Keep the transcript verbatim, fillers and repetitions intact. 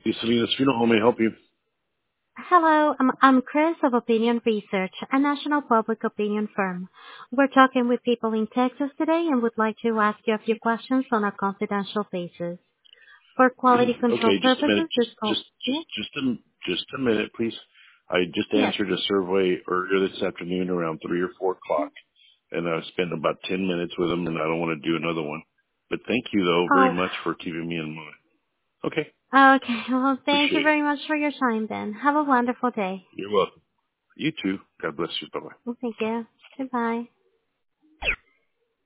Selena Espino, how may I help you? Hello, I'm, I'm Chris of Opinion Research, a national public opinion firm. We're talking with people in Texas today and would like to ask you a few questions on a confidential basis. For quality control Okay, just a minute. purposes, this Just, just, call... just, Yes? just a, just a minute, please. I just Yes. answered a survey earlier this afternoon around three or four o'clock, and I spent about ten minutes with them, and I don't want to do another one. But thank you, though, very Oh, much for keeping me in mind. Okay, okay. Well, thank you appreciate it. very much for your time then. Have a wonderful day. You're welcome. You too. God bless you. Bye bye. Well, thank you. Goodbye.